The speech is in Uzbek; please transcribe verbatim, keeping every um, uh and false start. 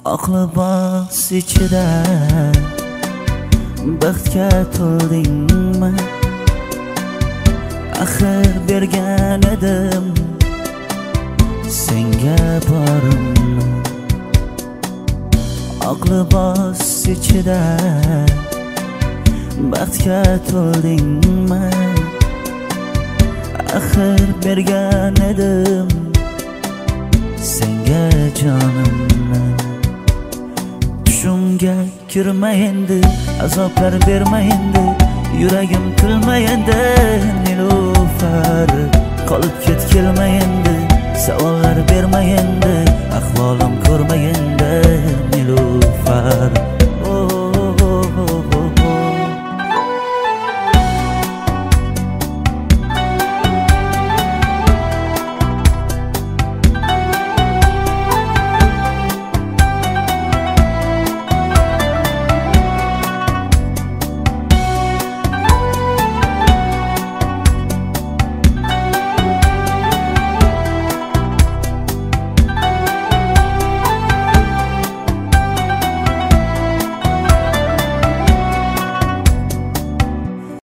Oqli bos ichida baxtga to'ldingmi? Axir bergan edim senga borimni. Oqli bos ichida baxtga to'ldingmi? Axir bergan edim senga jonimni. Tushimga kirma endi, azoblar berma endi, yuragim kulma endi. Nilufar qolib ket kelma endi, savollar berma endi, ahvolim